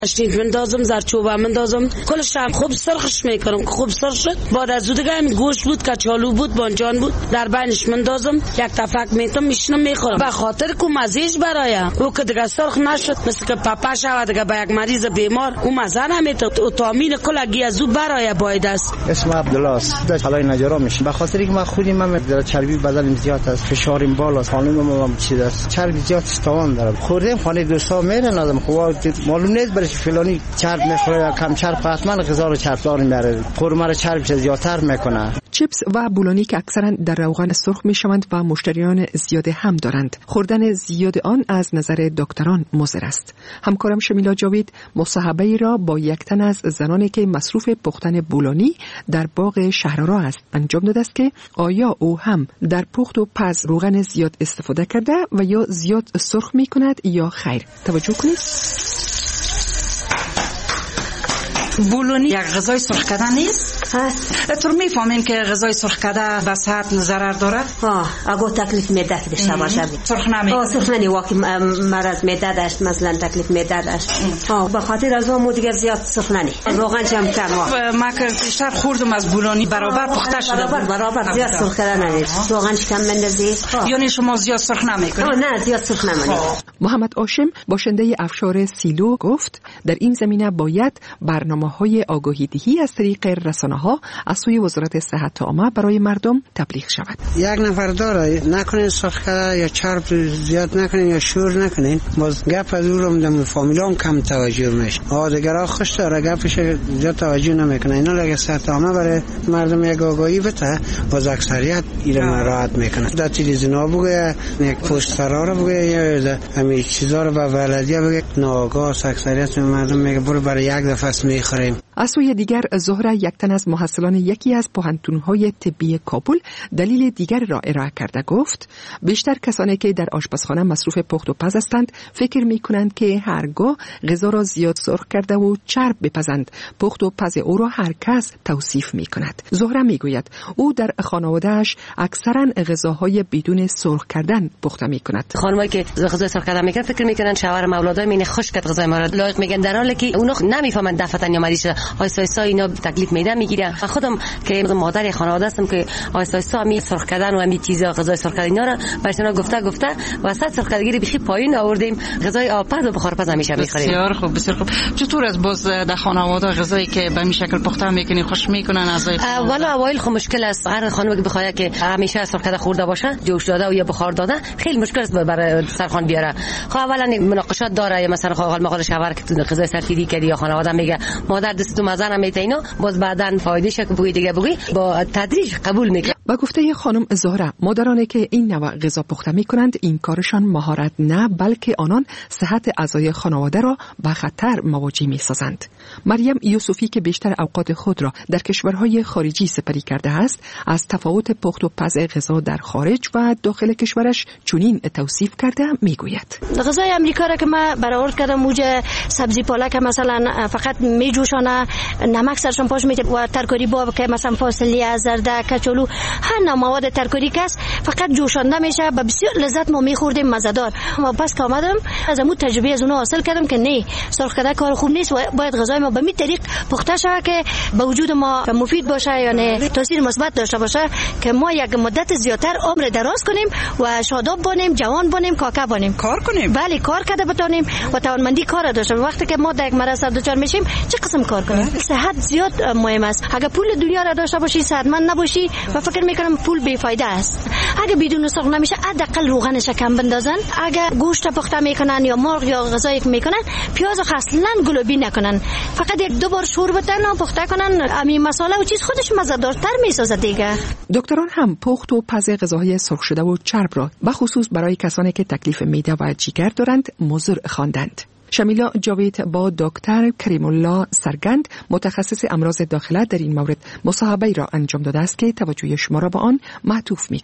اشتیت مندازم، زرچوبه مندازم، کلش هم خوب سرخش میکنم. خوب سرخ شد بعد از دیگه همین گوشت بود، کچالو بود، بانجان بود، در بینش مندازم، یک تفک میتم میشنم میخورم. به خاطر که مزهش برای او که دیگه سرخ نشد مثل که پپا شود دیگه به یک مریض بیمار او مزه نمیته. تامین کلگی از او برای باید است. اسم عبدالله است. حالای نجارا میشه به خاطر اینکه من خودم من چربی بدنم زیاد است، فشارم بالا، خانمم چیز است، چربی زیاد استوان دارم. خوردم خانه دوستا میرن آدم خوب معلوم نیست برای فلانی چرب میخوره یا کم چرب، حتما غذا رو چربدار میاره، خورما رو چرب زیادتر میکنه. چیپس و بولونی که اکثرا در روغن سرخ میشوند و مشتریان زیاد هم دارند. خوردن زیاد آن از نظر دکتران مضر است. همکارم شمیلا جاوید مصاحبه‌ای را با یک تن از زنانی که مصروف پختن بولونی در باغ شهرآرا است انجام داده است که آیا او هم در پخت و پز روغن زیاد استفاده کرده و یا زیاد سرخ میکند یا خیر. توجه کنید. بولونی یک غذای سرخ کرده نیست؟ هست. تو میفهمین که غذای سرخ کرده به صحت ضرر داره؟ اگه تکلیف میده که داشته باشه. سرخ نمی. سرخ نمی واقعی مرض میده داشت مثلا تکلیف میده داشت. به خاطر از اون دیگر زیاد سرخ نمی. روغن چم کم. ما که بیشتر خوردم از بولونی برابر پخته شده. برابر زیاد سرخ کرده نمیشه. روغن کم مندازی. یعنی شما زیاد سرخ نمیکنید؟ نه زیاد سرخ نمی. محمد هاشم باشنده افشار سیلو گفت در این زمینه باید برنامه‌های آگاهی‌دهی از طریق رسانه‌ها از سوی وزارت صحت عامه برای مردم تبلیغ شود. یک نفر داره نکنین سرخ کرده یا چرب زیاد نکنین یا شور نکنین، باز گپ از اون رو فامیلام کم توجه میشه. دیگرا خوش داره گپش زیاد توجه نمیکنه. اینا اگه صحت عامه برای مردم یک آگاهی بده باز اکثریت ایره مراعات میکنه. در تلویزیون بگه، یک پوسترها رو بگه یا همین چیزا رو به بلدیه بگه، ناآگاه اکثریت مردم میگه برو برای یک دفعه میخوریم. از سوی دیگر زهره یک تن از محصلان یکی از پوهنتون‌های طبی کابل دلیل دیگر را ارائه کرده گفت بیشتر کسانی که در آشپزخانه مصروف پخت و پز هستند فکر می‌کنند که هرگاه غذا را زیاد سرخ کرده و چرب بپزند پخت و پز او را هر کس توصیف می‌کند. زهره می‌گوید او در خانواده‌اش اکثراً غذاهای بدون سرخ کردن پخته می‌کند. خانمایی که غذا سرخ کردن می‌کنن فکر می‌کنن شوهر اولادای مینه خوش کرد غذای ما را لایق میگن، در حالی که اونا نمی‌فهمن دفعتاً یا مریض آیستا اینا تکلیف میدم میگیرن. خودم که مادر خانواده هستم که آیستا می سرخ کردن و می چیزا غذای سرخ کردن اینا رو براشون گفته وسط سرخ کردگی بخی پایین آوردیم، غذای آبپز و بخارپز همیشه میخوریم. بسیار خوب بسیار خوب. چطور از باز در خانواده غذایی که به این شکل پخته میکنین خوش میکنن از والا اوایل خو مشکل است. هر خانم که بخواد که همیشه سرخ کرده خورده باشه، جوش داده و یا بخار داده خیلی مشکل است برای سرخوان بیاره. خب اولا مناقشات داره، مثلا خو مقال شوهر که غذای سرخیری کردی یا خانواده میگه مادر دستو مزه نمیته، اینا باز بعدن فایدهش که بگی دیگه بگی با تدریج قبول میکنه. با گفته خانم زهره مادرانی که این نوع غذا پخته میکنند این کارشان مهارت نه بلکه آنان صحت اعضای خانواده را به خطر مواجه میسازند. مریم یوسفی که بیشتر اوقات خود را در کشورهای خارجی سپری کرده است از تفاوت پخت و پز غذا در خارج و داخل کشورش چنین توصیف کرده میگوید غذای امریکا را که من برآورد کردم موجه سبزی پالک مثلا فقط میجوشانه، نمک سرشون پاش میده و ترکاری با که مثلا فاصله زرده کچالو هر نوع مواد ترکاری کس فقط جوشانده میشه، به بسیار لذت ما میخوردیم مزه‌دار. ما پس که آمدم از اون تجربه از اونها حاصل کردم که نه سرخ کردن کار خوب نیست و باید غذای ما به این طریق پخته شود که به وجود ما مفید باشه، یعنی تاثیر مثبت داشته باشه که ما یک مدت زیاتر عمر دراز کنیم و شاداب باشیم، جوان باشیم، کاکا باشیم، کار کنیم. بله کار کرده بتونیم و توانمندی کار داشته. وقتی که ما در یک مرض دچار میشیم چه قسم کار کنیم؟ صحت زیاد مهم است. اگه پول دنیا را داشته باشی صحتمند نباشی و فکر میکنم پول بیفایده است. اگه بدون سرخ نمیشه حداقل روغنش کم بندازن. اگه گوشت پخته میکنن یا مرغ یا غذایی میکنن پیاز اصلا گلوبی نکنن، فقط یک دو بار شور بدن و پخته کنن، همین مساله و چیز خودش مزه‌دارتر میسازه دیگه. دکتران هم پخت و پز غذاهای سرخ شده و چرب را به خصوص برای کسانی که تکلیف معده و جگر دارند مضر خواندند. شمیلا جاوید با دکتر کریم الله سرگند متخصص امراض داخله در این مورد مصاحبه‌ای را انجام داده است که توجه شما را به آن معطوف می‌کنیم.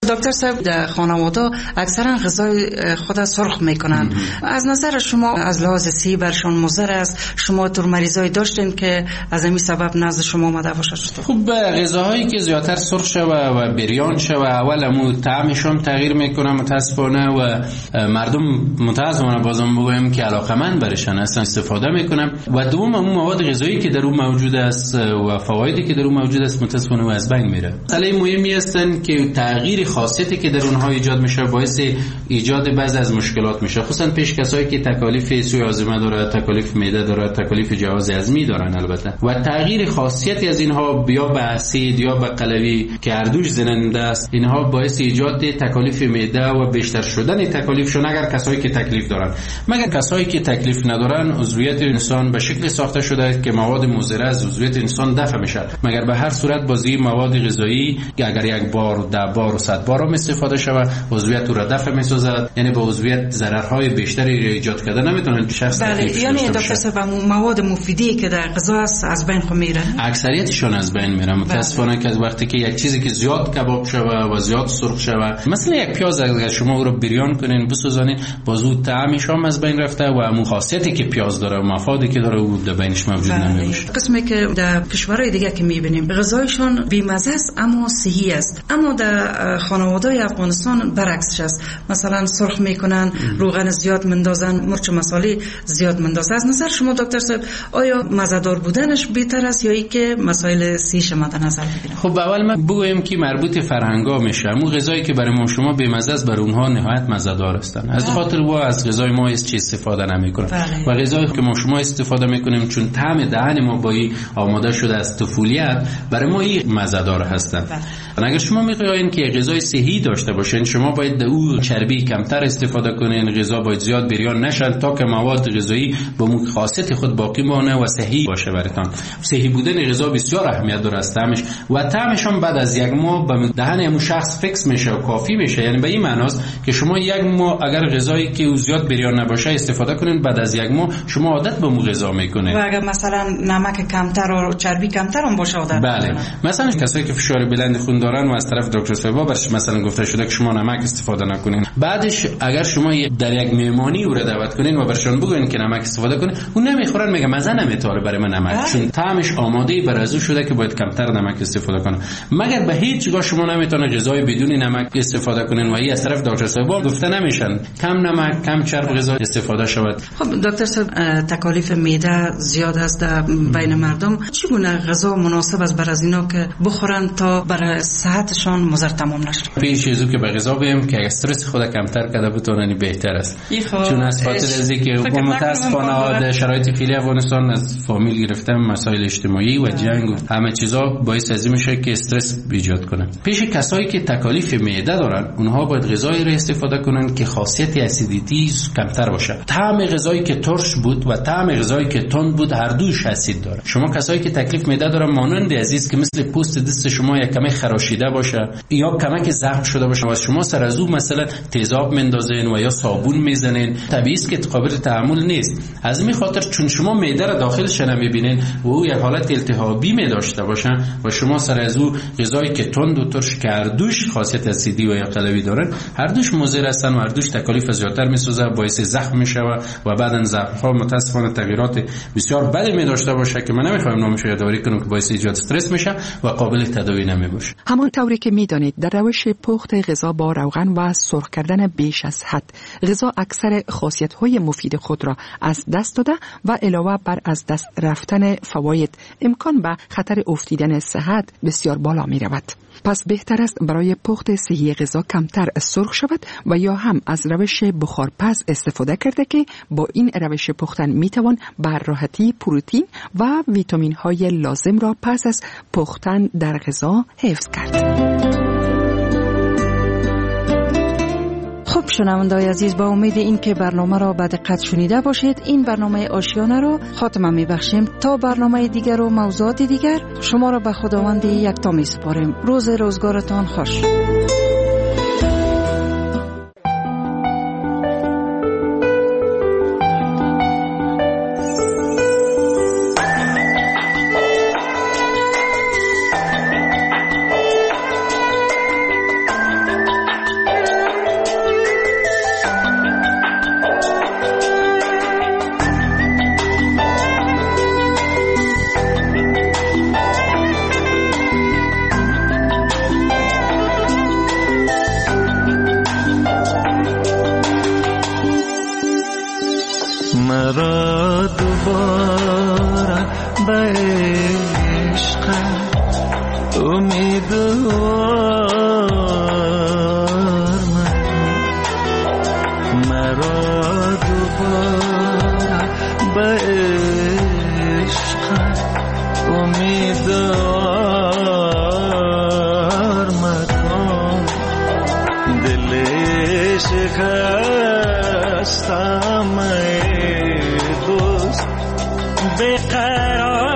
دکتر صاحب در خانواده اکثرا غذای خود سرخ میکنن. از نظر شما از لحاظ صحی برشون مضر است؟ شما تو مریضای داشتین که از همین سبب نزد شما اومده باشه؟ خب غذاهایی که زیاتر سرخ شوه و بریان شوه اولمو طعمشون تغییر میکنه متاسفانه و مردم متاسفانه بازم بگویم که علاقمند برشن اصلا استفاده میکنن و دوم اون مواد غذایی که در اون موجود است و فوایدی که در اون موجود است متاسفانه از بین میره. مسئله مهمی هستن که تغییر خاصیتی که در اونها ایجاد میشه باعث ایجاد بعضی از مشکلات میشه، خصوصا پیش کسایی که تکالیف سوی هاضمه داره، تکالیف معده داره، تکالیف جهاز هضمی دارن البته و تغییر خاصیتی از اینها بیا به اسید یا به قلوی که اردوش زننده است، اینها باعث ایجاد تکالیف معده و بیشتر شدن تکالیفشون اگر کسایی که تکلیف دارن. مگر کسایی که تکلیف ندارن عضویت انسان به شکل ساخته شده که مواد مضر از عضویت انسان دفع میشه. مگر به هر صورت بازی مواد غذایی که اگر یک بار 10 بار و 100 بار هم استفاده شود عضویت را دفع میسازد، یعنی به عضویت ضررهای بیشتری ایجاد کرده نمیتونن شخص. بله، یعنی دکتر صاحب مواد مفیدی که در غذا است از بین میره، اکثریتشون از بین میره. متاسفانه که وقتی که یک چیزی که زیاد کباب شوه و زیاد سرخ شوه، مثلا یک پیاز اگر شما او رو بریان کنین بسوزانین بازو طعمش هم از بین رفته و همون خاصیتی که پیاز داره و مفادی که داره او در بینش موجود نمیشه. قسمی که در کشورهای دیگه که میبینیم غذایشون بی‌مزه است اما صحی است، اما در خانواده‌های افغانستان برعکسش است. مثلا سرخ میکنن، روغن زیاد مندازن، مرچ مساله زیاد مندازن. از نظر شما دکتر صاحب آیا مزه‌دار بودنش بهتر است یا اینکه مسائل صحیش مد نظر بگیریم؟ خب اول ما بگویم که مربوط فرهنگا میشه. اون غذایی که برای ما شما بی‌مزه است برای اونها نهایت مزه‌دار هستن. از خاطر و از غذای ما هیچ چیز استفاده نمیکنن و غذایی که ما شما استفاده میکنیم چون طعم دهن ما با آماده شده از طفولیت برای ما این مزه‌دار هستن. اگر شما میخواین که غذای صحی داشته باشین شما باید او چربی کمتر استفاده کنین، غذا باید زیاد بریان نشن تا که مواد غذایی با اون خاصیت خود باقی مانه و صحی باشه براتون. صحی بودن غذا بسیار اهمیت داره از طعمش و طعمش هم بعد از یک ماه به دهن همون شخص فیکس میشه و کافی میشه. یعنی به این معناست که شما یک ماه اگر غذایی که زیاد بریان نباشه استفاده کنین بعد از یک ماه شما عادت به اون غذا میکنه. و اگر مثلا نمک کمتر و چربی کمتر هم باشه عادت. بله، مثلا کسایی که فشار بلند خون دارن و از طرف دکتر صاحب برش مثلا گفته شده که شما نمک استفاده نکنین، بعدش اگر شما در یک مهمانی او را دعوت کنین و برشون بگین که نمک استفاده کنین اون نمیخورن، میگه مزه نمیتاره برای من نمک، چون طعمش آماده بر از شده که باید کمتر نمک استفاده کنه. مگر به هیچ جا شما نمیتونه غذای بدون نمک استفاده کنین و این از طرف دکتر صاحب گفته نمیشن کم نمک کم چرب غذا استفاده شود. خب دکتر صاحب تکالیف معده زیاد است بین مردم، چگونه غذا مناسب است برای از اینا که بخورن تا برای صحتشان مضر تمام نشه؟ پیش از که به غذا بیم که استرس خود کمتر کرده بتونن بهتر است، چون از خاطر از اینکه متاسفانه شرایط فعلی افغانستان از فامیل گرفتن مسائل اجتماعی و جنگ و همه چیزا باعث از این میشه که استرس ایجاد کنه. پیش کسایی که تکالیف معده دارن اونها باید غذایی را استفاده کنن که خاصیت اسیدیتی کمتر باشه. طعم غذایی که ترش بود و طعم غذایی که تند بود هر دوش اسید داره. شما کسایی که تکلیف معده دارن مانند عزیز که مثل پوست دست شما یک کمی خراشیده باشه یا کمک زخم شده باشه و شما سر از او مثلا تیزاب مندازین و یا صابون میزنین، طبیعی است که قابل تحمل نیست. از این خاطر چون شما معده را داخلش نمیبینین و او یک حالت التهابی می داشته باشه و شما سر از او غذایی که تند و ترش که هر دوش خاصیت اسیدی و یا قلوی دارن هر دوش مضر هستن و هر دوش تکالیف زیادتر میسازه، باعث زخم میشه و بعدن زخم ها متاسفانه تغییرات بسیار بدی می داشته باشه که من نمیخوام نامش یادآوری کنم که باعث ایجاد استرس میشه و قابل تداوی نمیباشه. همانطوری که میدانید در روش پخت غذا با روغن و سرخ کردن بیش از حد غذا اکثر خاصیت‌های مفید خود را از دست داده و علاوه بر از دست رفتن فواید امکان به خطر افتیدن صحت بسیار بالا می رود. پس بهتر است برای پخت صحی غذا کمتر سرخ شود و یا هم از روش بخارپز استفاده کرده که با این روش پختن می توان بر راحتی پروتئین و ویتامین های لازم را پس از پختن در غذا حفظ کرد. خب شنونده‌های عزیز، با امید این که برنامه را به دقت شنیده باشید این برنامه آشیانه را خاتمه می‌بخشیم. تا برنامه دیگر و موضوعات دیگر شما را به خداوند یکتا می‌سپاریم. روز روزگارتان خوش. به عشق امیدوار مرا دوباره به عشق امیدوار مکن دل شکستم ای دوست بیقرار